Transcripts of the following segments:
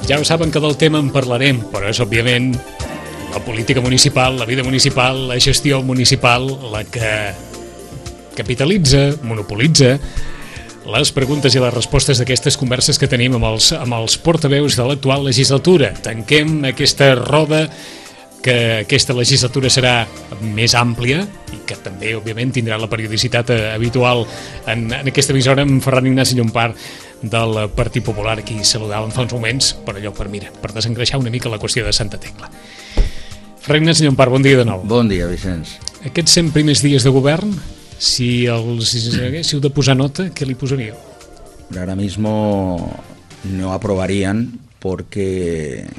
Ja ho saben que del tema en parlarem, però és òbviament la política municipal, la vida municipal, la gestió municipal, la que capitalitza, monopolitza les preguntes i les respostes d'aquestes converses que tenim amb els portaveus de l'actual legislatura. Tanquem aquesta roda, que aquesta legislatura serà més àmplia i que també, òbviament, tindrà la periodicitat habitual en aquesta emissora, amb Ferran Ignasi Llompart del Partit Popular, qui saludàvem fa uns moments, per allò, per desengreixar una mica la qüestió de Santa Tecla. Ferran Ignasi Llompart, bon dia de nou. Bon dia, Vicenç. Aquests 100 primers dies de govern, si els haguéssiu de posar nota, què li posaríeu? Ahora mismo no aprobarían porque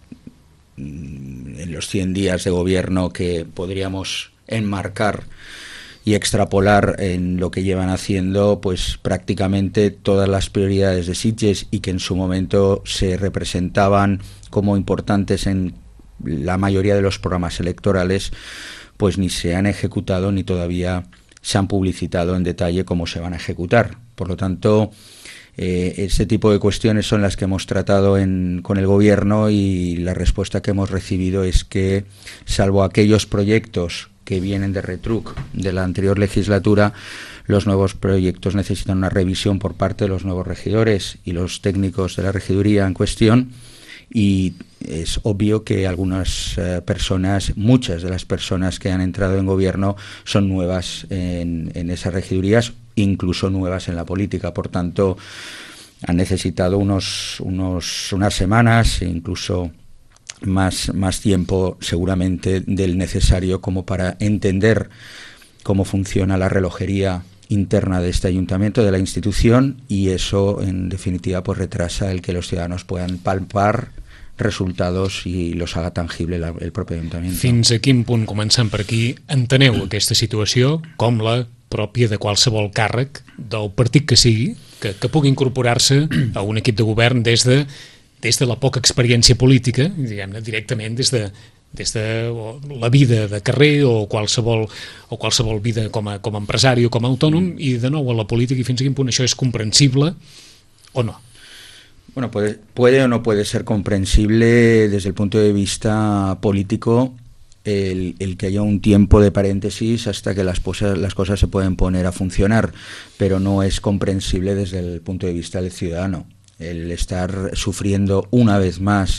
en los 100 días de gobierno que podríamos enmarcar y extrapolar en lo que llevan haciendo, pues prácticamente todas las prioridades de Sitges y que en su momento se representaban como importantes en la mayoría de los programas electorales, pues ni se han ejecutado ni todavía se han publicitado en detalle cómo se van a ejecutar. Por lo tanto, ese tipo de cuestiones son las que hemos tratado con el gobierno y la respuesta que hemos recibido es que, salvo aquellos proyectos que vienen de retruc de la anterior legislatura, los nuevos proyectos necesitan una revisión por parte de los nuevos regidores y los técnicos de la regiduría en cuestión, y es obvio que algunas personas, muchas de las personas que han entrado en gobierno son nuevas en esas regidurías, incluso nuevas en la política. Por tanto, han necesitado unas semanas, incluso más tiempo seguramente del necesario como para entender cómo funciona la relojería interna de este ayuntamiento, de la institución, y eso en definitiva pues retrasa el que los ciudadanos puedan palpar resultados i los haga tangible el propi ayuntamiento. Fins a quin punt, començant per aquí, enteneu aquesta situació com la pròpia de qualsevol càrrec del partit que sigui, que pugui incorporar-se a un equip de govern des de la poca experiència política, diguem-ne, directament des de la vida de carrer o qualsevol vida com a empresari o com a autònom, i de nou a la política, i fins a quin punt això és comprensible o no? Bueno, puede o no puede ser comprensible desde el punto de vista político el que haya un tiempo de paréntesis hasta que las cosas se pueden poner a funcionar, pero no es comprensible desde el punto de vista del ciudadano. El estar sufriendo una vez más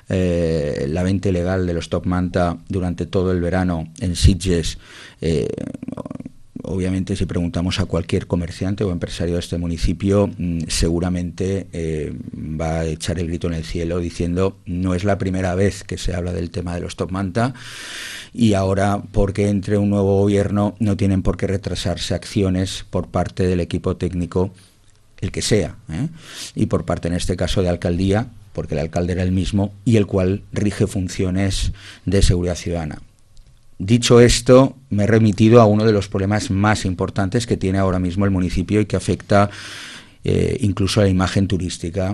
la venta ilegal de los top manta durante todo el verano en Sitges, obviamente si preguntamos a cualquier comerciante o empresario de este municipio, seguramente va a echar el grito en el cielo diciendo no es la primera vez que se habla del tema de los top manta, y ahora porque entre un nuevo gobierno no tienen por qué retrasarse acciones por parte del equipo técnico, el que sea, y por parte en este caso de alcaldía, porque el alcalde era el mismo y el cual rige funciones de seguridad ciudadana. Dicho esto, me he remitido a uno de los problemas más importantes que tiene ahora mismo el municipio y que afecta incluso a la imagen turística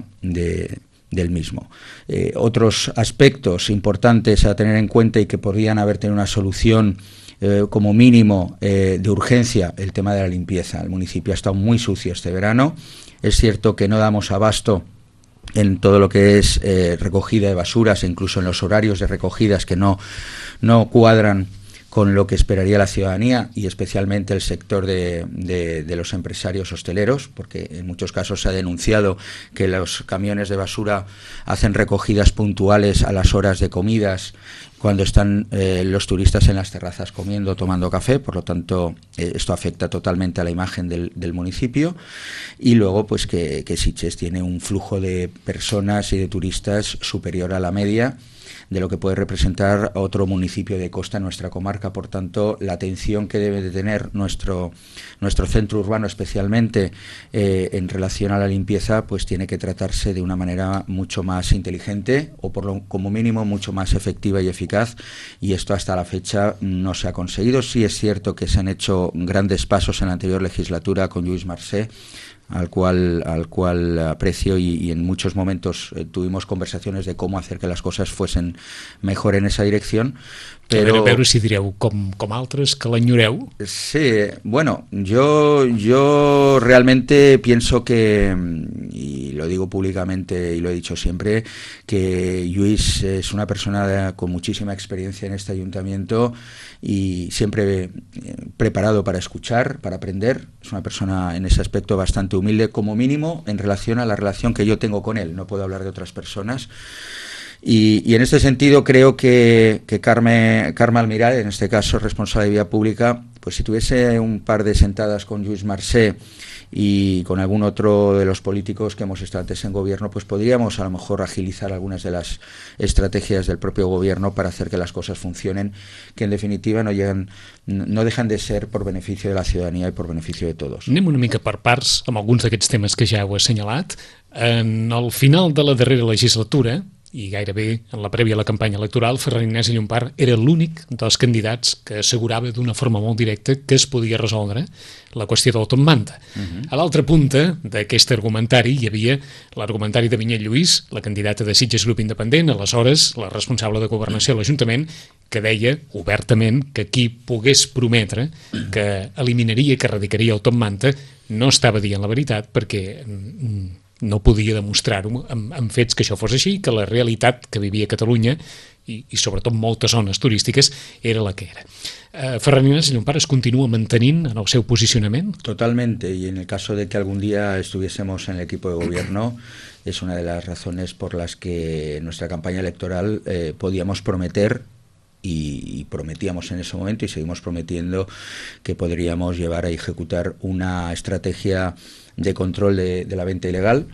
del mismo. Otros aspectos importantes a tener en cuenta y que podrían haber tenido una solución como mínimo de urgencia, el tema de la limpieza. El municipio ha estado muy sucio este verano. Es cierto que no damos abasto en todo lo que es recogida de basuras, e incluso en los horarios de recogidas que no cuadran con lo que esperaría la ciudadanía y especialmente el sector de los empresarios hosteleros, porque en muchos casos se ha denunciado que los camiones de basura hacen recogidas puntuales a las horas de comidas cuando están los turistas en las terrazas comiendo, tomando café. Por lo tanto, esto afecta totalmente a la imagen del municipio. Y luego, pues que Sitges tiene un flujo de personas y de turistas superior a la media de lo que puede representar otro municipio de costa en nuestra comarca. Por tanto, la atención que debe de tener nuestro centro urbano, especialmente en relación a la limpieza, pues tiene que tratarse de una manera mucho más inteligente o como mínimo mucho más efectiva y eficaz, y esto hasta la fecha no se ha conseguido. Sí es cierto que se han hecho grandes pasos en la anterior legislatura con Lluís Marcé, al cual aprecio, y en muchos momentos tuvimos conversaciones de cómo hacer que las cosas fuesen mejor en esa dirección. Pero... A veure si direu com altres que l'enyoreu. Sí, bueno, yo realmente pienso que, y lo digo públicamente y lo he dicho siempre, que Lluís es una persona con muchísima experiencia en este ayuntamiento y siempre preparado para escuchar, para aprender. Es una persona en ese aspecto bastante humilde, como mínimo en relación a la relación que yo tengo con él. No puedo hablar de otras personas. Y en este sentido creo que Carme Almiral, en este caso responsable de Vía Pública, pues si tuviese un par de sentadas con Lluís Marsé y con algún otro de los políticos que hemos estado antes en gobierno, pues podríamos a lo mejor agilizar algunas de las estrategias del propio gobierno para hacer que las cosas funcionen, que en definitiva no dejan de ser por beneficio de la ciudadanía y por beneficio de todos. Anem una mica per parts amb alguns d'aquests temes que ja heu assenyalat. En el final de la darrera legislatura, i gairebé en la prèvia a la campanya electoral, Ferran Ignasi Llompart era l'únic dels candidats que assegurava d'una forma molt directa que es podia resoldre la qüestió del Top Manta. A l'altra punta d'aquest argumentari hi havia l'argumentari de Vinyet Lluís, la candidata de Sitges Grup Independent, aleshores la responsable de governació a l'Ajuntament, que deia obertament que qui pogués prometre que eliminaria, que erradicaria el Top Manta, no estava dient la veritat perquè no podia demostrar-ho amb fets que això fos així, que la realitat que vivia Catalunya i sobretot moltes zones turístiques era la que era. Ferran Ignasi Llompart es continua mantenint en el seu posicionament? Totalmente, y en el caso de que algún día estuviésemos en el equipo de gobierno, es una de las razones por las que en nuestra campaña electoral podíamos prometer y prometíamos en ese momento y seguimos prometiendo que podríamos llevar a ejecutar una estrategia de control de la venta ilegal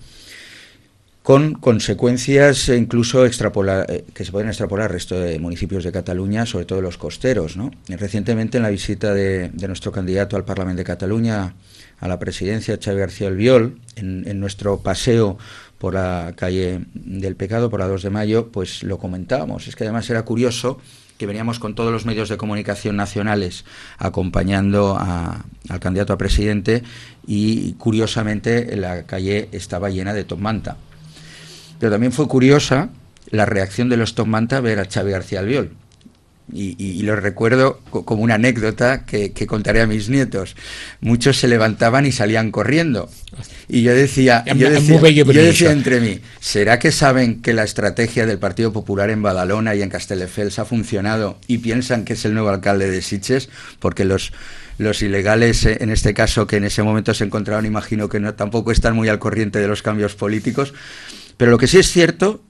con consecuencias incluso que se pueden extrapolar al resto de municipios de Cataluña, sobre todo los costeros, ¿no? Recientemente, en la visita de nuestro candidato al Parlamento de Cataluña a la presidencia, Xavi García Albiol, en nuestro paseo por la calle del Pecado, por la 2 de Mayo, pues lo comentábamos. Es que además era curioso que veníamos con todos los medios de comunicación nacionales acompañando al candidato a presidente y curiosamente la calle estaba llena de Top Manta. Pero también fue curiosa la reacción de los Top Manta a ver a Xavi García Albiol. Y lo recuerdo como una anécdota que contaré a mis nietos. Muchos se levantaban y salían corriendo. Y yo decía entre mí, ¿será que saben que la estrategia del Partido Popular en Badalona y en Castelldefels ha funcionado y piensan que es el nuevo alcalde de Sitges? Porque los ilegales, en este caso, que en ese momento se encontraban, imagino que tampoco están muy al corriente de los cambios políticos. Pero lo que sí es cierto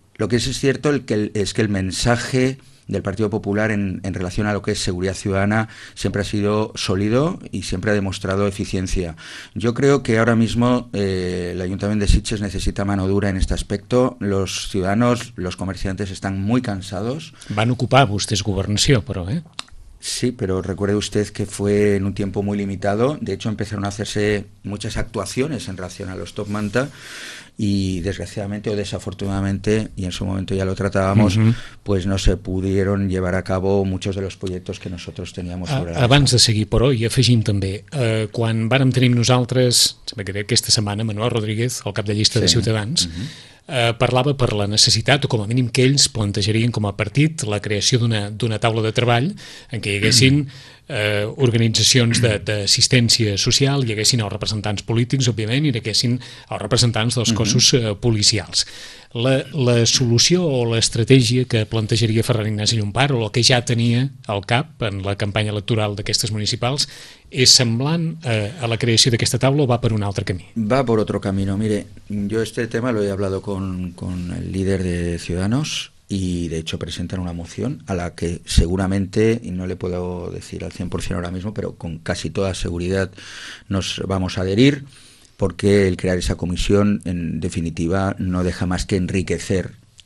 es que el mensaje del Partido Popular en relación a lo que es seguridad ciudadana siempre ha sido sólido y siempre ha demostrado eficiencia. Yo creo que ahora mismo el Ayuntamiento de Sitges necesita mano dura en este aspecto. Los ciudadanos, los comerciantes están muy cansados. Van ocupar vostès governació, però, Sí, pero recuerde usted que fue en un tiempo muy limitado. De hecho, empezaron a hacerse muchas actuaciones en relación a los Top Manta y desgraciadamente o desafortunadamente, y en su momento ya lo tratábamos, pues no se pudieron llevar a cabo muchos de los proyectos que nosotros teníamos sobre la Abans de seguir, però, i afegim també, quan vàrem tenir nosaltres, sembla que aquesta setmana, Manuel Rodríguez, el cap de llista de Ciutadans, parlava per la necessitat, o com a mínim que ells plantejarien com a partit, la creació d'una taula de treball en què hi haguessin organitzacions d'assistència social, hi haguessin els representants polítics, òbviament, i hi haguessin els representants dels cossos policials. La solució o l'estratègia que plantejaria Ferran Ignasi Llompart, o el que ja tenia al cap en la campanya electoral d'aquestes municipals, és semblant a la creació d'aquesta taula o va per un altre camí? Va por otro camino. Mire, yo este tema lo he hablado con el líder de Ciudadanos y de hecho presentan una moción a la que seguramente, y no le puedo decir al 100% ahora mismo, pero con casi toda seguridad nos vamos a adherir, porque el crear esa comisión en definitiva no deja más que enriquecer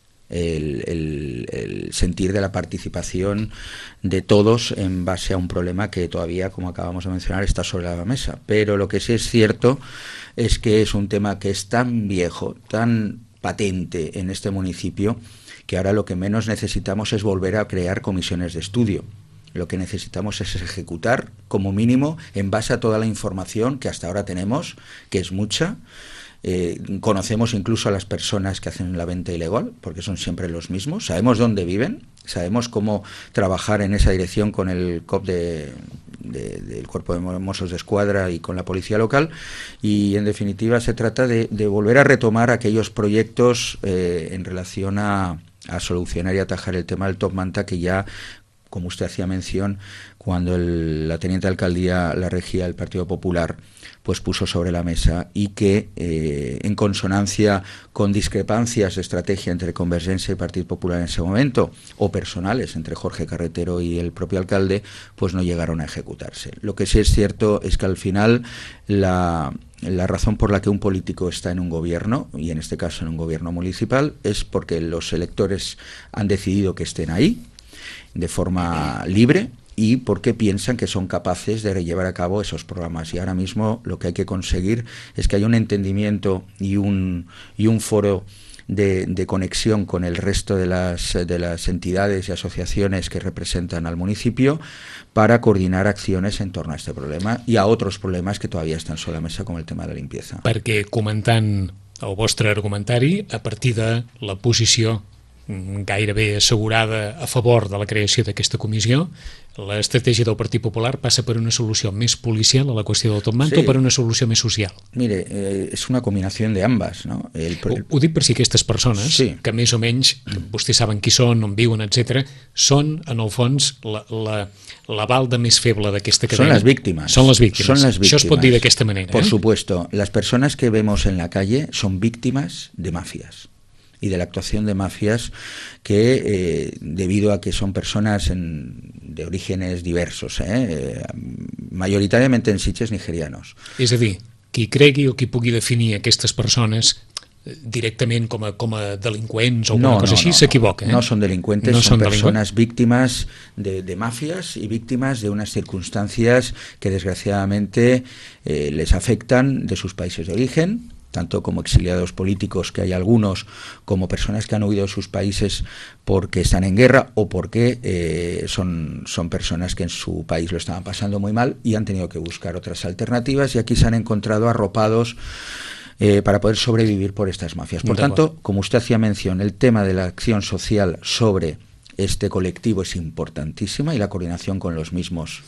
el sentir de la participación de todos en base a un problema que todavía, como acabamos de mencionar, está sobre la mesa. Pero lo que sí es cierto es que es un tema que es tan viejo, tan patente en este municipio, que ahora lo que menos necesitamos es volver a crear comisiones de estudio. Lo que necesitamos es ejecutar, como mínimo, en base a toda la información que hasta ahora tenemos, que es mucha. Conocemos incluso a las personas que hacen la venta ilegal, porque son siempre los mismos. Sabemos dónde viven, sabemos cómo trabajar en esa dirección con el COP de del Cuerpo de Mossos de Escuadra y con la policía local, y en definitiva se trata de volver a retomar aquellos proyectos en relación a solucionar y atajar el tema del Top Manta, que ya, como usted hacía mención, cuando la teniente alcaldía la regía el Partido Popular, pues puso sobre la mesa, y que en consonancia con discrepancias de estrategia entre Convergencia y Partido Popular en ese momento, o personales entre Jorge Carretero y el propio alcalde, pues no llegaron a ejecutarse. Lo que sí es cierto es que al final la razón por la que un político está en un gobierno, y en este caso en un gobierno municipal, es porque los electores han decidido que estén ahí de forma libre, y porque piensan que son capaces de llevar a cabo esos programas. Y ahora mismo lo que hay que conseguir es que haya un entendimiento y un foro de conexión con el resto de las entidades y asociaciones que representan al municipio, para coordinar acciones en torno a este problema i a otros problemes que todavía estan sobre la mesa, com el tema de la limpieza. Perquè, comentant el vostre argumentari, a partir de la posició gairebé assegurada a favor de la creació d'aquesta comissió, l'estratègia del Partit Popular passa per una solució més policial a la qüestió del Top Manta, sí, o per una solució més social? Mire, és una combinació de ambas, ¿no? Ho dic per si aquestes persones, sí, que més o menys, vostès saben qui són, on viuen, etc., són, en el fons, la balda més feble d'aquesta cadena. Son las víctimas. Son las víctimas. Son las víctimas. Això es pot dir d'aquesta manera. Por supuesto. Las personas que vemos en la calle son víctimas de mafias y de la actuación de mafias que, debido a que son personas de orígenes diversos, mayoritariamente en Sitges nigerianos. És a dir, qui cregui o qui pugui definir aquestes persones directament com a delinqüents o alguna cosa així, s'equivoca. No son delincuentes, no son personas víctimas de mafias y víctimas de unas circunstancias que desgraciadamente les afectan de sus países de origen, tanto como exiliados políticos, que hay algunos, como personas que han huido de sus países porque están en guerra o porque son personas que en su país lo estaban pasando muy mal y han tenido que buscar otras alternativas, y aquí se han encontrado arropados para poder sobrevivir por estas mafias. Por tanto, como usted hacía mención, el tema de la acción social sobre este colectivo es importantísima, y la coordinación con los mismos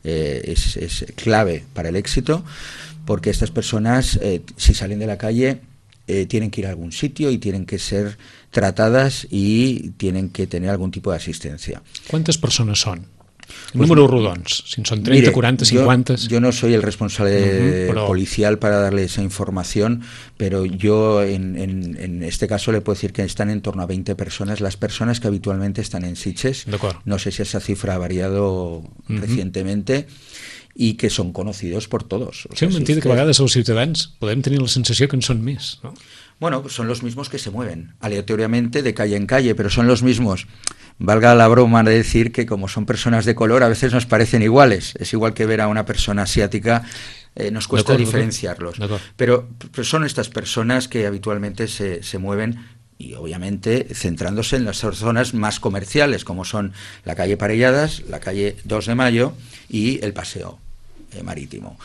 es clave para el éxito, porque estas personas, si salen de la calle, tienen que ir a algún sitio y tienen que ser tratadas y tienen que tener algún tipo de asistencia. ¿Cuántas personas son? Números rodons, si son 30, mire, 40, 50... Yo no soy el responsable policial para darle esa información, pero yo en este caso le puedo decir que están en torno a 20 personas, las personas que habitualmente están en Sitges. No sé si esa cifra ha variado recientemente, i que són conocidos por todos. Sí, mentida que a vegades els ciutadans podem tenir la sensació que en són més, ¿no? Bueno, son los mismos que se mueven aleatoriamente de calle en calle, pero son los mismos. Valga la broma de decir que como son personas de color, a veces nos parecen iguales. Es igual que ver a una persona asiática, nos cuesta diferenciarlos. Pero son estas personas que habitualmente se mueven, y obviamente centrándose en las zonas más comerciales, como son la calle Parelladas, la calle 2 de Mayo y el Paseo Marítimo.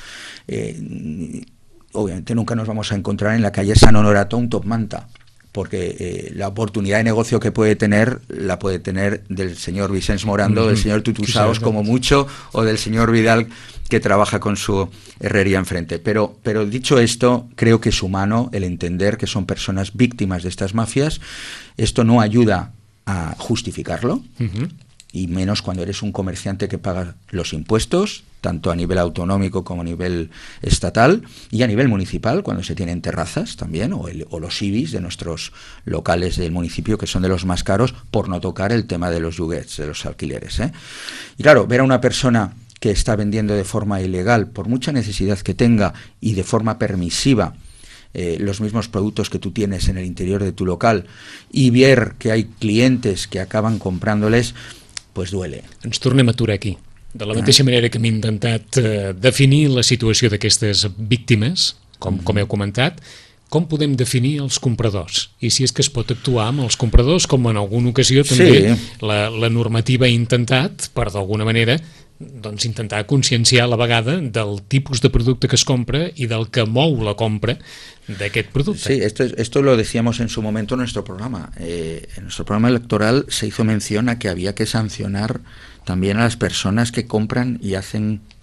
Obviamente nunca nos vamos a encontrar en la calle San Honorato un Top Manta, porque la oportunidad de negocio que puede tener, la puede tener del señor Vicens Morando, del señor Tutusaos como mucho, o del señor Vidal, que trabaja con su herrería enfrente. Pero dicho esto, creo que es humano el entender que son personas víctimas de estas mafias. Esto no ayuda a justificarlo, y menos cuando eres un comerciante que paga los impuestos, tanto a nivel autonómico como a nivel estatal, y a nivel municipal, cuando se tienen terrazas también, o los IBIs de nuestros locales del municipio, que son de los más caros, por no tocar el tema de los lloguers, de los alquileres. Y claro, ver a una persona que está vendiendo de forma ilegal, por mucha necesidad que tenga, y de forma permisiva, los mismos productos que tú tienes en el interior de tu local, y ver que hay clientes que acaban comprándoles, pues duele. Ens tornem a aturar aquí. De la mateixa manera que hem intentat definir la situació d'aquestes víctimes, com heu comentat, com podem definir els compradors? I si és que es pot actuar amb els compradors, com en alguna ocasió també la normativa ha intentat, per d'alguna manera, doncs intentar conscienciar a la vegada del tipus de producte que es compra i del que mou la compra d'aquest producte. Sí, esto lo decíamos en su momento en nuestro programa. En nuestro programa electoral se hizo mención a que había que sancionar también a las personas que compran y hacen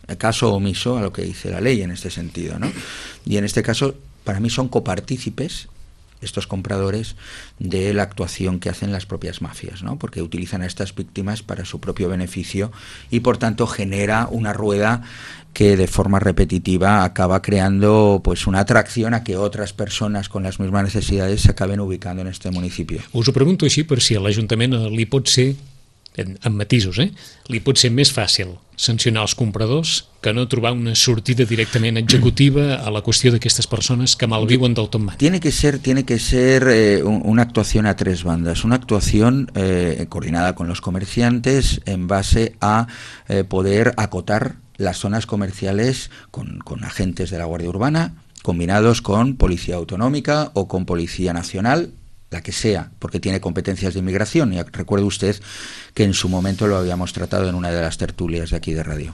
caso omiso a lo que dice la ley en este sentido, ¿no? Y en este caso, para mí son copartícipes estos compradores de la actuación que hacen las propias mafias, ¿no? Porque utilizan a estas víctimas para su propio beneficio y por tanto genera una rueda que de forma repetitiva acaba creando pues una atracción a que otras personas con las mismas necesidades se acaben ubicando en este municipio. Us ho pregunto així per si a l'Ajuntament li pot ser, amb matisos, li pot ser més fàcil sancionar els compradors que no trobar una sortida directament executiva a la qüestió d'aquestes persones que malviuen del Top Manta. Tiene que ser una actuación a tres bandas, una actuación coordinada con los comerciantes en base a poder acotar las zonas comerciales con agentes de la Guardia Urbana, combinados con Policía Autonómica o con Policía Nacional, la que sea, porque tiene competencias de inmigración. Y recuerde usted que en su momento lo habíamos tratado en una de las tertulias de aquí de radio.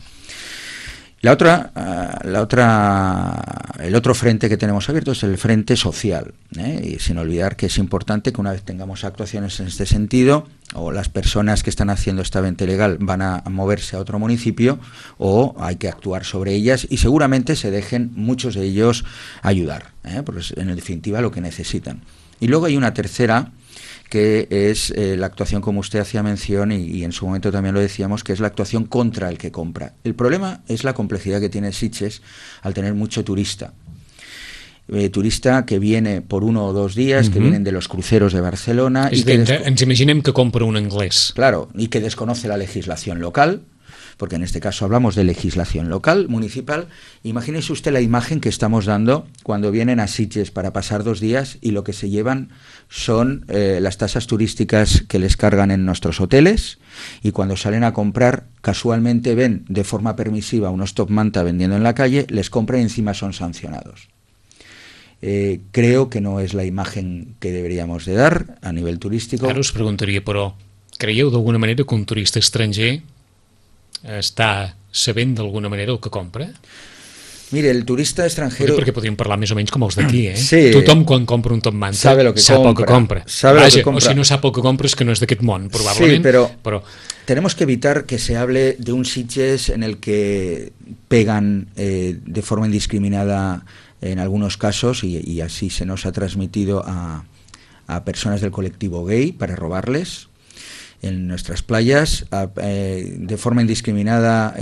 El otro frente que tenemos abierto es el frente social, y sin olvidar que es importante que una vez tengamos actuaciones en este sentido, o las personas que están haciendo esta venta ilegal van a moverse a otro municipio, o hay que actuar sobre ellas y seguramente se dejen muchos de ellos ayudar, porque es en definitiva lo que necesitan. Y luego hay una tercera, que es la actuación, como usted hacía mención, y en su momento también lo decíamos, que es la actuación contra el que compra. El problema es la complejidad que tiene Sitges al tener mucho turista. Turista que viene por 1 o 2 días, que vienen de los cruceros de Barcelona. És dir, ens imaginem que compra un anglès. Claro, y que desconoce la legislación local, porque en este caso hablamos de legislación local, municipal. Imagínese usted la imagen que estamos dando cuando vienen a Sitges para pasar 2 días y lo que se llevan son las tasas turísticas que les cargan en nuestros hoteles, y cuando salen a comprar casualmente ven de forma permisiva unos Top Manta vendiendo en la calle, les compran y encima son sancionados. Creo que no es la imagen que deberíamos de dar a nivel turístico. Ara us preguntaria, però, creieu d'alguna manera que un turista estranger està sabent d'alguna manera el que compra? Mire, el turista extranjero... Perquè podríem parlar més o menys com els d'aquí, Sí. Tothom quan compra un Top Manta sap el que compra. Vaja, o si no sap el que compra és que no és d'aquest món, probablement. Sí, pero tenemos que evitar que se hable de un Sitges en el que pegan de forma indiscriminada en algunos casos, y así se nos ha transmitido a personas del colectivo gay para robarles en nuestras playas, de forma indiscriminada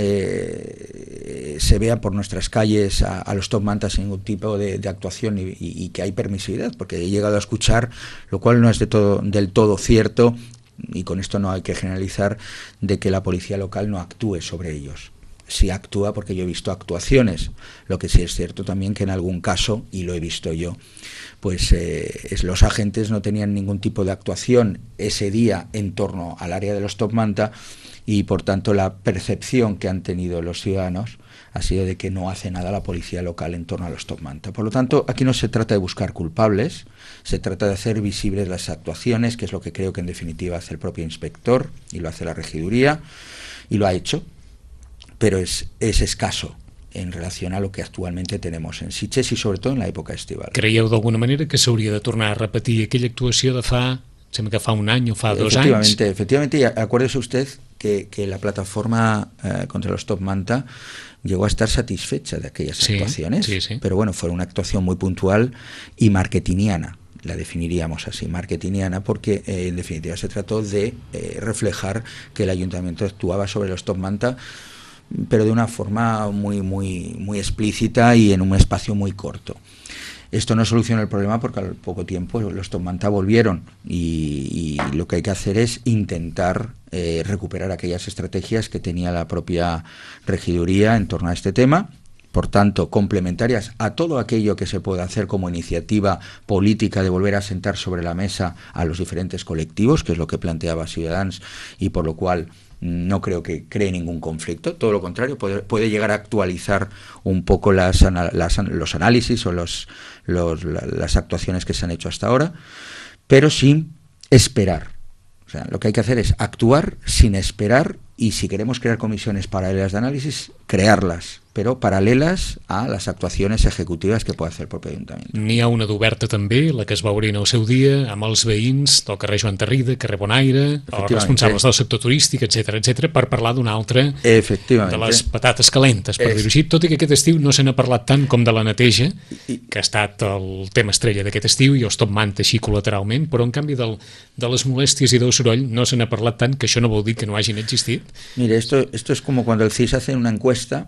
se vea por nuestras calles a los Top Manta sin ningún tipo de actuación, y que hay permisividad, porque he llegado a escuchar, lo cual no es del todo cierto, y con esto no hay que generalizar, de que la policía local no actúe sobre ellos. Sí actúa, porque yo he visto actuaciones. Lo que sí es cierto también que en algún caso, y lo he visto yo, pues los agentes no tenían ningún tipo de actuación ese día en torno al área de los Top Manta, y por tanto la percepción que han tenido los ciudadanos ha sido de que no hace nada la policía local en torno a los Top Manta. Por lo tanto, aquí no se trata de buscar culpables, se trata de hacer visibles las actuaciones, que es lo que creo que en definitiva hace el propio inspector y lo hace la regiduría, y lo ha hecho, pero es escaso en relación a lo que actualmente tenemos en Sitges y sobre todo en la època estival. Creieu d'alguna manera que s'hauria de tornar a repetir aquella actuació de sembla que fa un any o fa 2 anys? Efectivamente, y acuérdese usted que la plataforma contra los Top Manta llegó a estar satisfecha de aquellas actuaciones, sí. Pero bueno, fue una actuación muy puntual y marketingiana, la definiríamos así, marketingiana, porque en definitiva se trató de reflejar que el ayuntamiento actuaba sobre los Top Manta, pero de una forma muy explícita y en un espacio muy corto. Esto no soluciona el problema, porque al poco tiempo los Top Manta volvieron, y lo que hay que hacer es intentar recuperar aquellas estrategias que tenía la propia regiduría en torno a este tema, por tanto complementarias a todo aquello que se pueda hacer como iniciativa política de volver a sentar sobre la mesa a los diferentes colectivos, que es lo que planteaba Ciudadanos, y por lo cual no creo que cree ningún conflicto, todo lo contrario, puede llegar a actualizar un poco los análisis o las actuaciones que se han hecho hasta ahora, pero sin esperar. O sea, lo que hay que hacer es actuar sin esperar, y si queremos crear comisiones paralelas de análisis, crearlas, pero paralelas a les actuacions executives que pot fer el propi Ajuntament. N'hi ha una d'oberta també, la que es va obrir en el seu dia, amb els veïns del carrer Joan Tarrida, carrer Bonaire, els responsables del sector turístic, etc per parlar d'una altra de les patates calentes, per dir-ho així, tot i que aquest estiu no se n'ha parlat tant com de la neteja, que ha estat el tema estrella d'aquest estiu, i els top manta així col·lateralment, però en canvi de les molèsties i del soroll no se n'ha parlat tant, que això no vol dir que no hagin existit. Mire, esto es como cuando el CIS hace una encuesta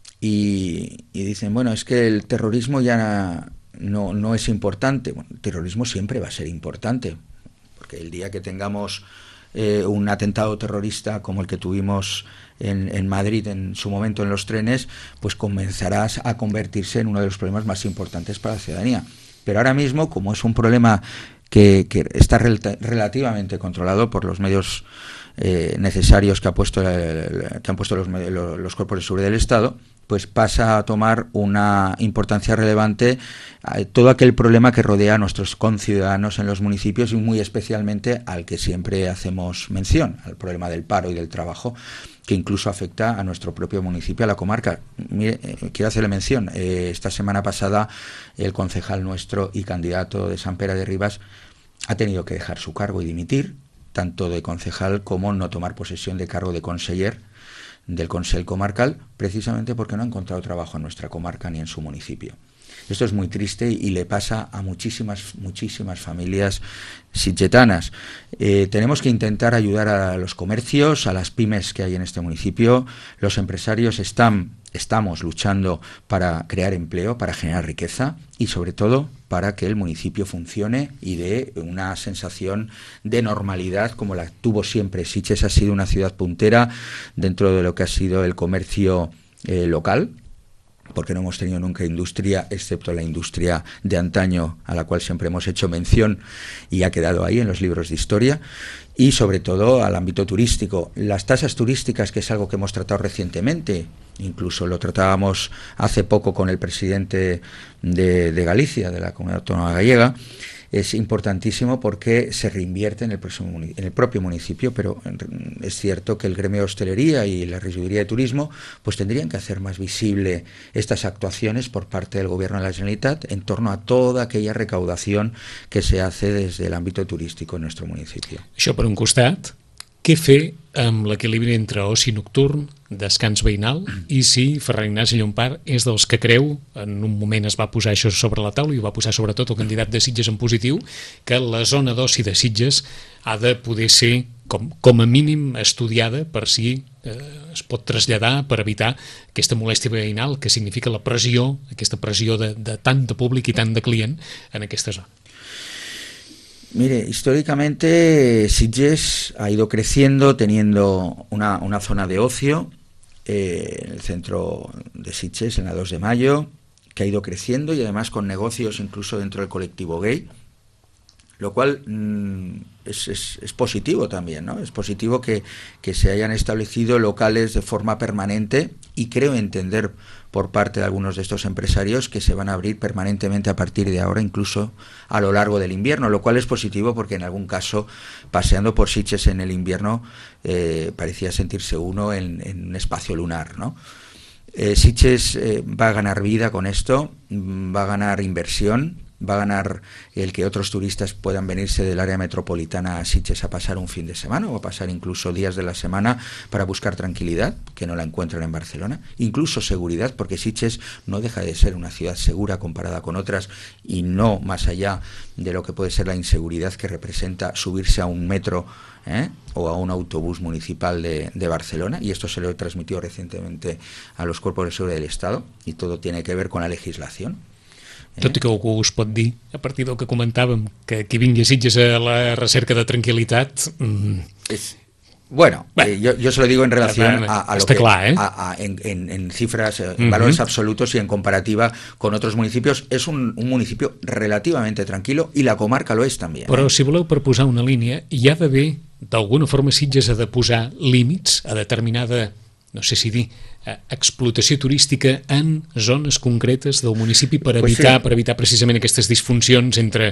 y dicen, bueno, es que el terrorismo ya no es importante. Bueno, el terrorismo siempre va a ser importante, porque el día que tengamos un atentado terrorista como el que tuvimos en Madrid en su momento en los trenes, pues comenzará a convertirse en uno de los problemas más importantes para la ciudadanía. Pero ahora mismo, como es un problema que está relativamente controlado por los medios necesarios que han puesto los cuerpos de seguridad del Estado, pues pasa a tomar una importancia relevante todo aquel problema que rodea a nuestros conciudadanos en los municipios y muy especialmente al que siempre hacemos mención, al problema del paro y del trabajo, que incluso afecta a nuestro propio municipio, a la comarca. Mire, quiero hacerle mención, esta semana pasada el concejal nuestro y candidato de Sant Pere de Ribas ha tenido que dejar su cargo y dimitir, tanto de concejal como no tomar posesión de cargo de conseller del Consell Comarcal, precisamente porque no ha encontrado trabajo en nuestra comarca ni en su municipio. Esto es muy triste y le pasa a muchísimas familias sitgetanas. Tenemos que intentar ayudar a los comercios, a las pymes que hay en este municipio. Los empresarios estamos luchando para crear empleo, para generar riqueza y sobre todo para que el municipio funcione y dé una sensación de normalidad como la tuvo siempre. Sitges ha sido una ciudad puntera dentro de lo que ha sido el comercio local, porque no hemos tenido nunca industria, excepto la industria de antaño, a la cual siempre hemos hecho mención y ha quedado ahí en los libros de historia, y sobre todo al ámbito turístico. Las tasas turísticas, que es algo que hemos tratado recientemente, incluso lo tratábamos hace poco con el presidente de Galicia, de la Comunidad Autónoma Gallega, es importantísimo porque se reinvierte en el propio municipio, pero es cierto que el gremio de hostelería y la regiduría de turismo pues tendrían que hacer más visible estas actuaciones por parte del Gobierno de la Generalitat en torno a toda aquella recaudación que se hace desde el ámbito turístico en nuestro municipio. Això per un costat, què fer amb l'equilibri entre oci nocturn, descans veïnal, i si Ferran Ignasi Llompart és dels que creu, en un moment es va posar això sobre la taula i ho va posar sobretot el candidat de Sitges en positiu, que la zona d'oci de Sitges ha de poder ser com a mínim estudiada per si es pot traslladar per evitar aquesta molèstia veïnal que significa la pressió, aquesta pressió de tant de públic i tant de client en aquesta zona. Mire, históricamente Sitges ha ido creciendo teniendo una zona de ocio en el centro de Sitges, en la 2 de Mayo, que ha ido creciendo y además con negocios incluso dentro del colectivo gay, lo cual es positivo también, ¿no? Es positivo que se hayan establecido locales de forma permanente y creo entender por parte de algunos de estos empresarios que se van a abrir permanentemente a partir de ahora, incluso a lo largo del invierno, lo cual es positivo porque en algún caso, paseando por Sitges en el invierno, parecía sentirse uno en un espacio lunar, ¿no? Sitges va a ganar vida con esto, va a ganar inversión, va a ganar el que otros turistas puedan venirse del área metropolitana a Sitges a pasar un fin de semana o a pasar incluso días de la semana para buscar tranquilidad, que no la encuentran en Barcelona, incluso seguridad, porque Sitges no deja de ser una ciudad segura comparada con otras y no más allá de lo que puede ser la inseguridad que representa subirse a un metro o a un autobús municipal de Barcelona, y esto se lo he transmitido recientemente a los cuerpos de seguridad del Estado, y todo tiene que ver con la legislación. Tot i que algú us pot dir, a partir del que comentàvem, que qui vingui a Sitges a la recerca de tranquil·litat... Bueno, yo se lo digo en relación a lo que clar, en cifras, en valores absolutos y en comparativa con otros municipios. Es un municipio relativamente tranquilo y la comarca lo es también. Però si voleu per posar una línia, hi ha d'haver, d'alguna forma Sitges ha de posar límits a determinada, no sé si dir, explotació turística en zones concretes del municipi per evitar precisament aquestes disfuncions entre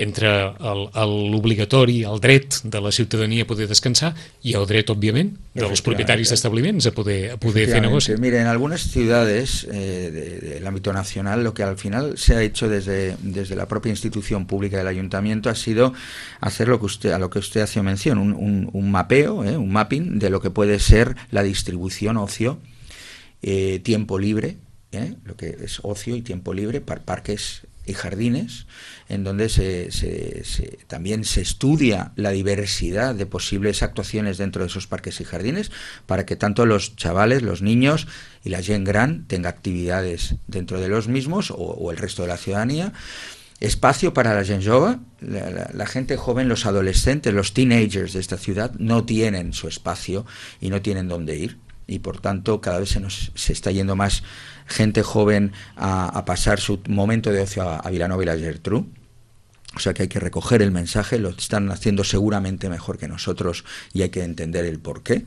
l'obligatori, el dret de la ciutadania a poder descansar i el dret, òbviament, dels propietaris d'establiments a poder fer negoci. Mire, en algunas ciudades del ámbito nacional, lo que al final se ha hecho desde la propia institución pública del ayuntamiento ha sido hacer a lo que usted hacía mención, un mapeo, un mapping de lo que puede ser la distribución ocio, tiempo libre, lo que es ocio y tiempo libre para parques y jardines, en donde también se estudia la diversidad de posibles actuaciones dentro de esos parques y jardines para que tanto los chavales, los niños y la gent gran tenga actividades dentro de los mismos o el resto de la ciudadanía. Espacio para la gent jove, la gente joven, los adolescentes, los teenagers de esta ciudad no tienen su espacio y no tienen dónde ir. Y por tanto cada vez se está yendo más gente joven a pasar su momento de ocio a Vilanova y la Geltrú. O sea que hay que recoger el mensaje, lo están haciendo seguramente mejor que nosotros y hay que entender el porqué.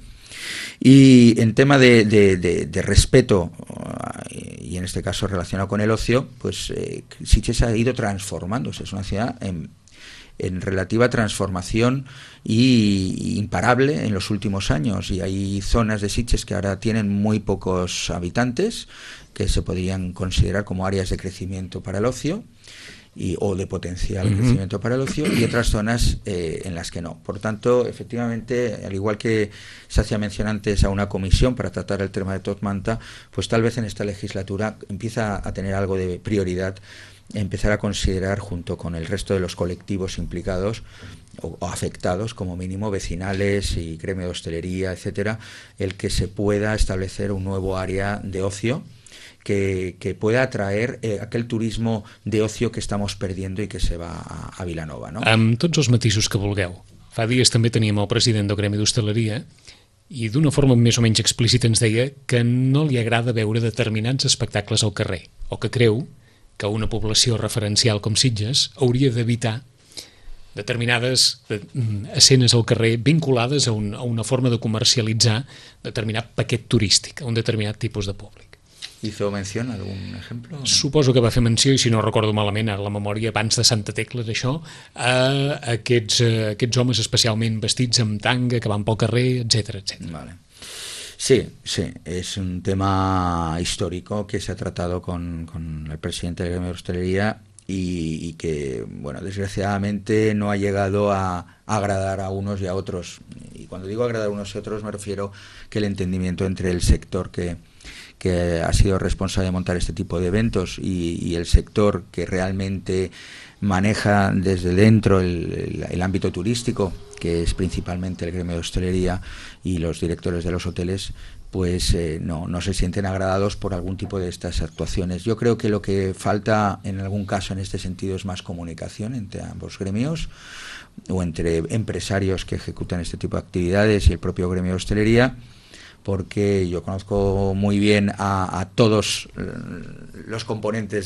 Y en tema de respeto, y en este caso relacionado con el ocio, pues Sitges ha ido transformándose, es una ciudad en relativa transformación y imparable en los últimos años, y hay zonas de Sitges que ahora tienen muy pocos habitantes que se podrían considerar como áreas de crecimiento para el ocio o de potencial crecimiento para el ocio, y otras zonas en las que no. Por tanto, efectivamente, al igual que se hacía mención antes a una comisión para tratar el tema de Top Manta, pues tal vez en esta legislatura empieza a tener algo de prioridad empezar a considerar, junto con el resto de los colectivos implicados o afectados, como mínimo vecinales y gremio de hostelería, etcétera, el que se pueda establecer un nuevo área de ocio que pueda atraer aquel turismo de ocio que estamos perdiendo i que se va a Vilanova, no? Amb tots els matisos que vulgueu. Fa dies també teníem el president del Gremi d'Hostaleria i d'una forma més o menys explícita ens deia que no li agrada veure determinats espectacles al carrer, o que creu que una població referencial com Sitges hauria d'evitar determinades escenes al carrer vinculades a una forma de comercialitzar determinat paquet turístic, a un determinat tipus de públic. ¿Hizo mención a algún ejemplo? Suposo que va fer menció, i si no recordo malament a la memòria abans de Santa Tecla d'això, a aquests homes especialment vestits amb tanga que van pel carrer, etcétera, etcétera. Vale. Sí, es un tema histórico que se ha tratado con el presidente del Gremio de Hostelería y que, bueno, desgraciadamente no ha llegado a agradar a unos y a otros. Y cuando digo agradar a unos y a otros me refiero que el entendimiento entre el sector que ha sido responsable de montar este tipo de eventos y el sector que realmente maneja desde dentro el ámbito turístico, que es principalmente el gremio de hostelería y los directores de los hoteles, pues no se sienten agradados por algún tipo de estas actuaciones. Yo creo que lo que falta en algún caso en este sentido es más comunicación entre ambos gremios o entre empresarios que ejecutan este tipo de actividades y el propio gremio de hostelería, porque yo conozco muy bien a todos los componentes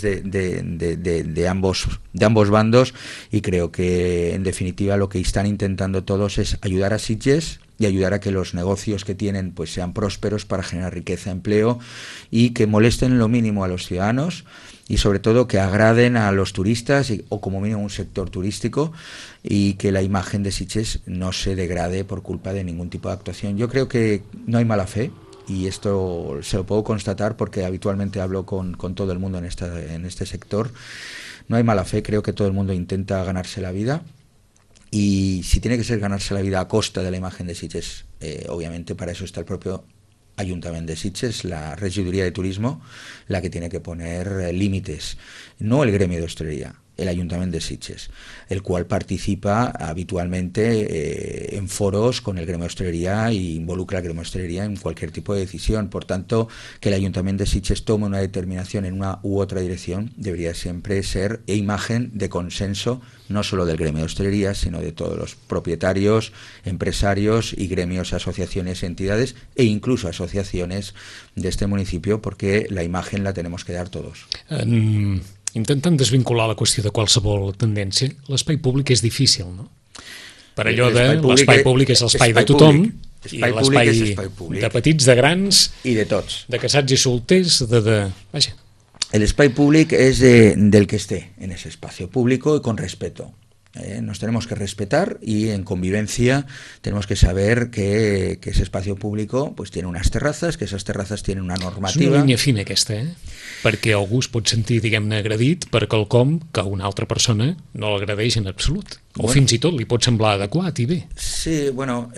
de ambos bandos, y creo que en definitiva lo que están intentando todos es ayudar a Sitges y ayudar a que los negocios que tienen pues sean prósperos para generar riqueza, empleo, y que molesten lo mínimo a los ciudadanos, y sobre todo que agraden a los turistas o como mínimo un sector turístico, y que la imagen de Sitges no se degrade por culpa de ningún tipo de actuación. Yo creo que no hay mala fe, y esto se lo puedo constatar porque habitualmente hablo con todo el mundo en este sector. No hay mala fe, creo que todo el mundo intenta ganarse la vida, y si tiene que ser ganarse la vida a costa de la imagen de Sitges, obviamente para eso está el propio Ayuntamiento de Sitges, la Regidoria de Turismo, la que tiene que poner límites, no el gremio de hostelería, el Ayuntamiento de Sitges, el cual participa habitualmente en foros con el gremio de hostelería e involucra al gremio de hostelería en cualquier tipo de decisión. Por tanto, que el Ayuntamiento de Sitges tome una determinación en una u otra dirección debería siempre ser imagen de consenso, no solo del gremio de hostelería, sino de todos los propietarios, empresarios y gremios, asociaciones, entidades e incluso asociaciones de este municipio, porque la imagen la tenemos que dar todos. Intentant desvincular la qüestió de qualsevol tendència, l'espai públic és difícil, no? Per allò de l'espai públic és l'espai de tothom, Espai públic és espai públic. De petits, de grans... I de tots. De casats i solters, Vaja. El espai públic es del que esté en ese espacio público y con respeto. Nos tenemos que respetar y en convivencia tenemos que saber que ese espacio público pues tiene unas terrazas, que esas terrazas tienen una normativa. És una línia fina aquesta, perquè algú es pot sentir, diguem-ne, agredit per quelcom que una altra persona no l'agredeix en absolut. O fins i tot li pot semblar adequat i bé. Sí, bueno,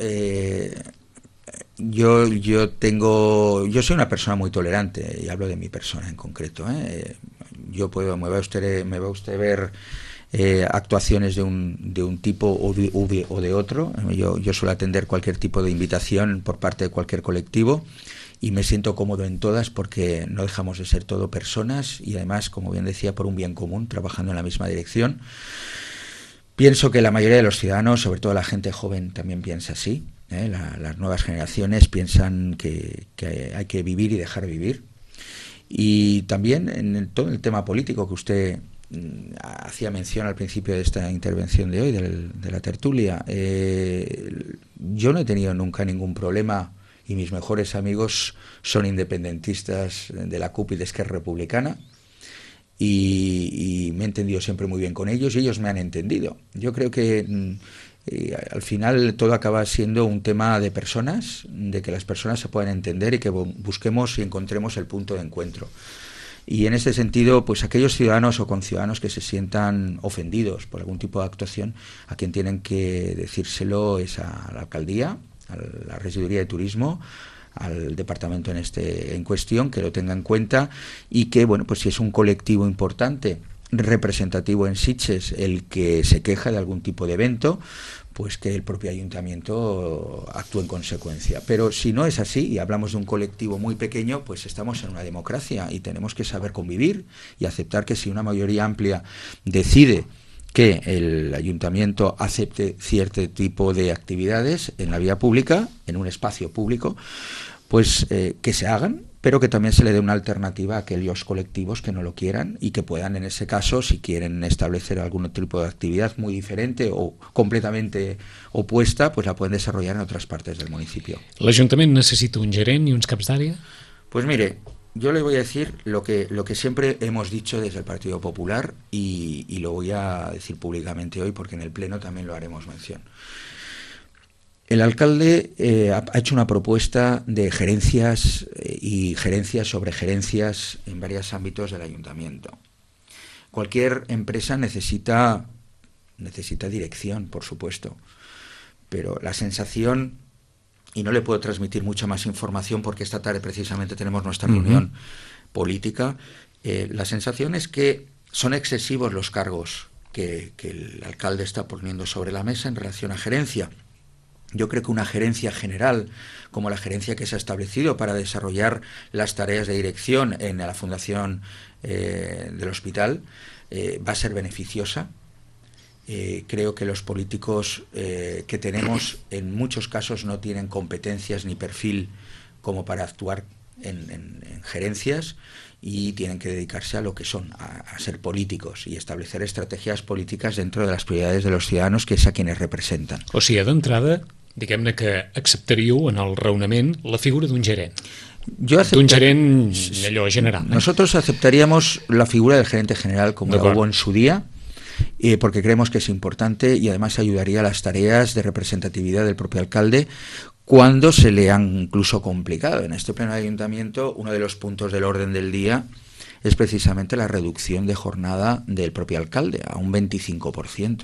yo soy una persona muy tolerante y hablo de mi persona en concreto. Me va usted ver actuaciones de un tipo o de otro. Yo suelo atender cualquier tipo de invitación por parte de cualquier colectivo y me siento cómodo en todas porque no dejamos de ser todo personas y además, como bien decía, por un bien común, trabajando en la misma dirección. Pienso que la mayoría de los ciudadanos, sobre todo la gente joven, también piensa así. Las nuevas generaciones piensan que hay que vivir y dejar vivir. Y también en todo el tema político que usted hacía mención al principio de esta intervención de hoy, de la tertulia, yo no he tenido nunca ningún problema y mis mejores amigos son independentistas de la CUP y de Esquerra Republicana y me he entendido siempre muy bien con ellos y ellos me han entendido. Yo creo que al final todo acaba siendo un tema de personas, de que las personas se puedan entender y que busquemos y encontremos el punto de encuentro. Y en este sentido, pues aquellos ciudadanos o conciudadanos que se sientan ofendidos por algún tipo de actuación, a quien tienen que decírselo es a la alcaldía, a la regiduría de turismo, al departamento en cuestión, que lo tenga en cuenta y que, bueno, pues si es un colectivo importante, representativo en Sitges, el que se queja de algún tipo de evento, pues que el propio ayuntamiento actúe en consecuencia. Pero si no es así y hablamos de un colectivo muy pequeño, pues estamos en una democracia y tenemos que saber convivir y aceptar que si una mayoría amplia decide que el ayuntamiento acepte cierto tipo de actividades en la vía pública, en un espacio público, pues que se hagan, pero que también se le dé una alternativa a aquellos colectivos que no lo quieran y que puedan, en ese caso, si quieren establecer algún tipo de actividad muy diferente o completamente opuesta, pues la pueden desarrollar en otras partes del municipio. ¿L'Ajuntament necessita un gerent i uns caps d'àrea? Pues mire, yo le voy a decir lo que siempre hemos dicho desde el Partido Popular y lo voy a decir públicamente hoy porque en el Pleno también lo haremos mención. El alcalde ha hecho una propuesta de gerencias y gerencias sobre gerencias en varios ámbitos del ayuntamiento. Cualquier empresa necesita dirección, por supuesto, pero la sensación, y no le puedo transmitir mucha más información porque esta tarde precisamente tenemos nuestra reunión política, la sensación es que son excesivos los cargos que el alcalde está poniendo sobre la mesa en relación a gerencia. Yo creo que una gerencia general, como la gerencia que se ha establecido para desarrollar las tareas de dirección en la fundación del hospital, va a ser beneficiosa. Creo que los políticos que tenemos en muchos casos no tienen competencias ni perfil como para actuar en gerencias y tienen que dedicarse a lo que son, a ser políticos y establecer estrategias políticas dentro de las prioridades de los ciudadanos, que es a quienes representan. O sigui, d'entrada, diguem-ne que acceptaríeu en el raonament la figura d'un gerent. D'un gerent allò general. Nosotros aceptaríamos la figura del gerente general como la hubo en su día, porque creemos que es importante y además ayudaría a las tareas de representatividad del propio alcalde cuando se le han incluso complicado. En este pleno de ayuntamiento, uno de los puntos del orden del día es precisamente la reducción de jornada del propio alcalde a un 25%.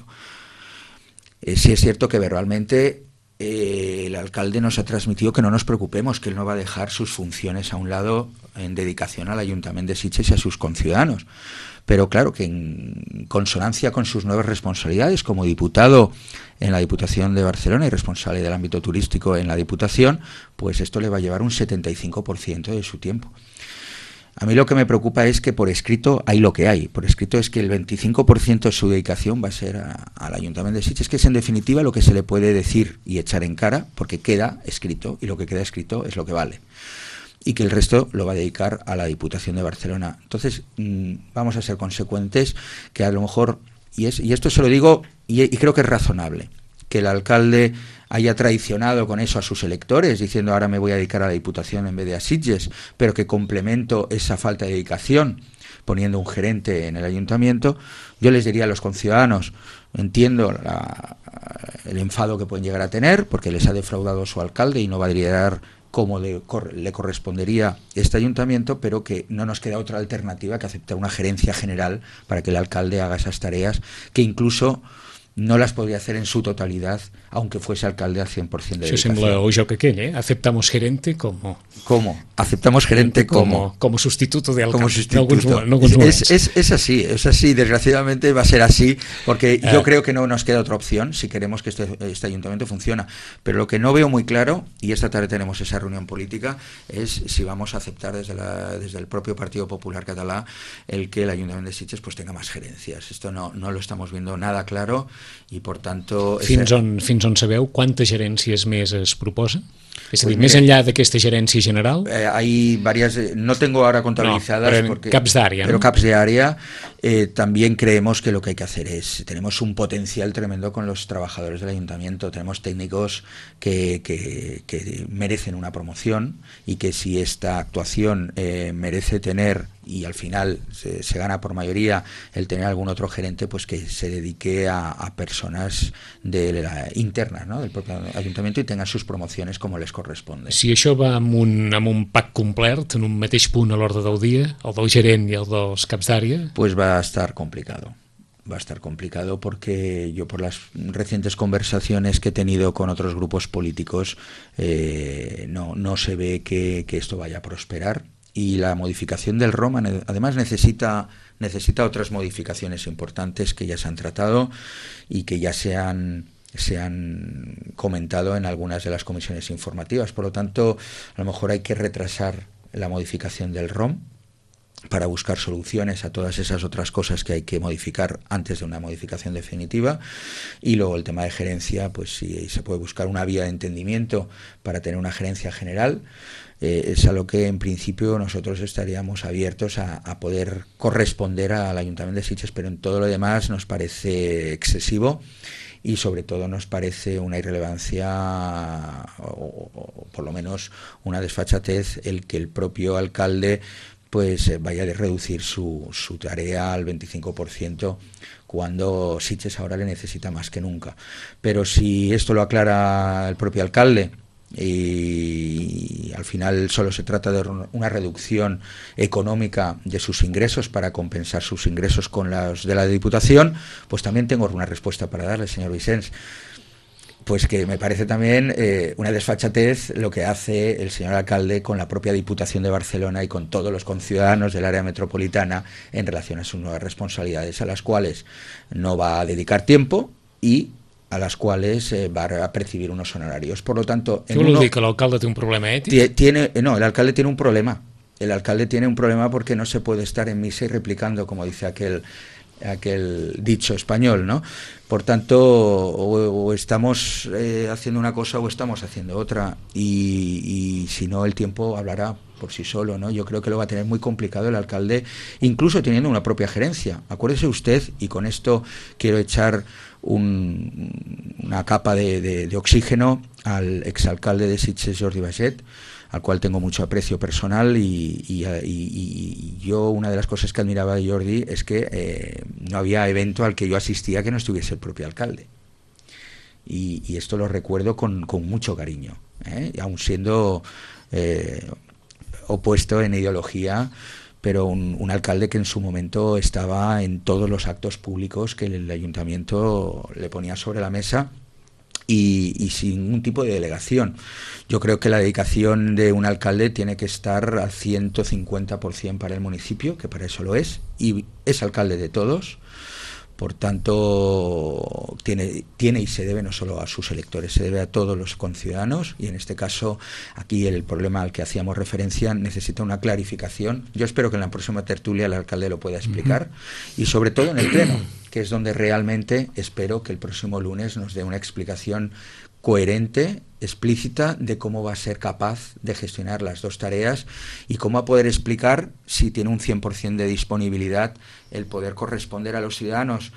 Sí es cierto que verbalmente el alcalde nos ha transmitido que no nos preocupemos, que él no va a dejar sus funciones a un lado en dedicación al Ayuntamiento de Sitges y a sus conciudadanos. Pero claro que en consonancia con sus nuevas responsabilidades como diputado en la Diputación de Barcelona y responsable del ámbito turístico en la Diputación, pues esto le va a llevar un 75% de su tiempo. A mí lo que me preocupa es que por escrito hay lo que hay. Por escrito es que el 25% de su dedicación va a ser al Ayuntamiento de Sitges, que es en definitiva lo que se le puede decir y echar en cara, porque queda escrito, y lo que queda escrito es lo que vale. Y que el resto lo va a dedicar a la Diputación de Barcelona. Entonces, vamos a ser consecuentes, que a lo mejor, y esto se lo digo, y creo que es razonable, que el alcalde haya traicionado con eso a sus electores, diciendo ahora me voy a dedicar a la Diputación en vez de a Sitges, pero que complemento esa falta de dedicación poniendo un gerente en el ayuntamiento, yo les diría a los conciudadanos, entiendo el enfado que pueden llegar a tener, porque les ha defraudado su alcalde y no va a liderar como le correspondería este ayuntamiento, pero que no nos queda otra alternativa que aceptar una gerencia general para que el alcalde haga esas tareas que incluso no las podría hacer en su totalidad, aunque fuese alcalde al 100% de dedicación. Això sembla el joc aquell, Aceptamos gerente como... ¿Cómo? Aceptamos gerente como... Como sustituto de alcalde. Como sustituto. Es así, desgraciadamente va a ser así, porque yo creo que no nos queda otra opción si queremos que este ayuntamiento funcione. Pero lo que no veo muy claro, y esta tarde tenemos esa reunión política, es si vamos a aceptar desde el propio Partido Popular Català el que el Ayuntamiento de Sitges pues tenga más gerencias. Esto no lo estamos viendo nada claro, i per tanto... Fins on sabeu quantes gerències més es proposa? És a dir, més enllà d'aquesta gerència general? Hay varias, no tengo ahora contabilizadas, pero porque, caps d'àrea, pero caps de área. También creemos que lo que hay que hacer es, tenemos un potencial tremendo con los trabajadores del ayuntamiento, tenemos técnicos que merecen una promoción y que si esta actuación merece tener, y al final se gana por mayoría el tener algún otro gerente, pues que se dedique a personas internas, ¿no?, del propio ayuntamiento, y tengan sus promociones como les corresponde. Si això va amb un pack complet, en un mateix punt a l'ordre del dia, el del gerent i el dels caps d'àrea... Pues va a estar complicado. Va a estar complicado porque yo, por las recientes conversaciones que he tenido con otros grupos políticos, no se ve que esto vaya a prosperar. Y la modificación del ROM además necesita otras modificaciones importantes que ya se han tratado y que ya se han comentado en algunas de las comisiones informativas. Por lo tanto, a lo mejor hay que retrasar la modificación del ROM para buscar soluciones a todas esas otras cosas que hay que modificar antes de una modificación definitiva. Y luego el tema de gerencia, pues si se puede buscar una vía de entendimiento para tener una gerencia general, es a lo que en principio nosotros estaríamos abiertos a poder corresponder al Ayuntamiento de Sitges, pero en todo lo demás nos parece excesivo y sobre todo nos parece una irrelevancia o por lo menos una desfachatez el que el propio alcalde pues vaya a reducir su tarea al 25% cuando Sitges ahora le necesita más que nunca. Pero si esto lo aclara el propio alcalde y al final solo se trata de una reducción económica de sus ingresos para compensar sus ingresos con los de la Diputación, pues también tengo una respuesta para darle, señor Vicens. Pues que me parece también una desfachatez lo que hace el señor alcalde con la propia Diputación de Barcelona y con todos los conciudadanos del área metropolitana en relación a sus nuevas responsabilidades, a las cuales no va a dedicar tiempo y a las cuales va a percibir unos honorarios. Por lo tanto... ¿Qué vol dir, que l'alcalde té un problema ètic? No, el alcalde tiene un problema. El alcalde tiene un problema porque no se puede estar en misa y replicando, como dice aquel dicho español, ¿no? Por tanto, o estamos haciendo una cosa o estamos haciendo otra, y si no, el tiempo hablará por sí solo, ¿no? Yo creo que lo va a tener muy complicado el alcalde, incluso teniendo una propia gerencia. Acuérdese usted, y con esto quiero echar una capa de oxígeno al exalcalde de Sitges, Jordi Baiget, al cual tengo mucho aprecio personal, y yo una de las cosas que admiraba de Jordi es que no había evento al que yo asistía que no estuviese el propio alcalde, y esto lo recuerdo con mucho cariño, aun siendo opuesto en ideología, pero un alcalde que en su momento estaba en todos los actos públicos que el ayuntamiento le ponía sobre la mesa, y sin ningún tipo de delegación. Yo creo que la dedicación de un alcalde tiene que estar al 150% para el municipio, que para eso lo es, y es alcalde de todos. Por tanto, tiene y se debe no solo a sus electores, se debe a todos los conciudadanos, y en este caso, aquí el problema al que hacíamos referencia necesita una clarificación. Yo espero que en la próxima tertulia el alcalde lo pueda explicar, y sobre todo en el pleno, que es donde realmente espero que el próximo lunes nos dé una explicación coherente, explícita, de cómo va a ser capaz de gestionar las dos tareas y cómo va a poder explicar, si tiene un 100% de disponibilidad, el poder corresponder a los ciudadanos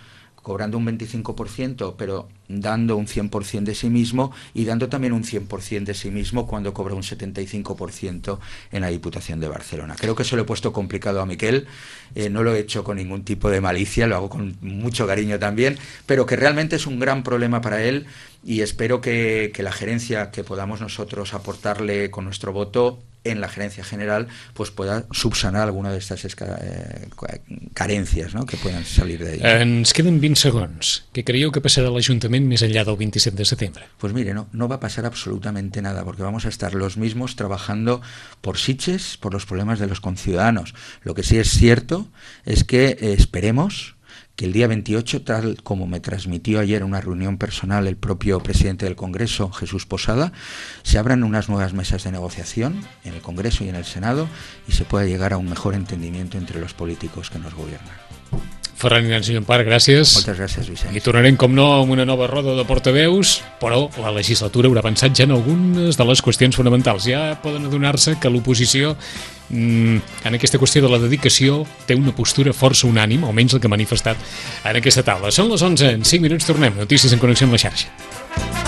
cobrando un 25%, pero dando un 100% de sí mismo y dando también un 100% de sí mismo cuando cobra un 75% en la Diputación de Barcelona. Creo que se lo he puesto complicado a Miquel, no lo he hecho con ningún tipo de malicia, lo hago con mucho cariño también, pero que realmente es un gran problema para él y espero que la gerencia que podamos nosotros aportarle con nuestro voto en la gerencia general pues pueda subsanar alguna de estas carencias, no?, que puedan salir de ahí. Ens queden 20 segons. Què creieu que passarà a l'Ajuntament més enllà del 27 de setembre? Pues mire, no va a pasar absolutamente nada, porque vamos a estar los mismos trabajando por Sitges, por los problemas de los conciudadanos. Lo que sí es cierto es que esperemos que el día 28, tal como me transmitió ayer en una reunión personal el propio presidente del Congreso, Jesús Posada, se abran unas nuevas mesas de negociación en el Congreso y en el Senado y se pueda llegar a un mejor entendimiento entre los políticos que nos gobiernan. Ferran Iranzi Llompart, gràcies. Moltes gràcies, Vicenç. I tornarem, com no, amb una nova roda de portaveus, però la legislatura haurà pensat ja en algunes de les qüestions fonamentals. Ja poden adonar-se que l'oposició, en aquesta qüestió de la dedicació, té una postura força unànime, almenys el que ha manifestat en aquesta taula. Són les 11, en 5 minuts tornem. Notícies en connexió amb la xarxa.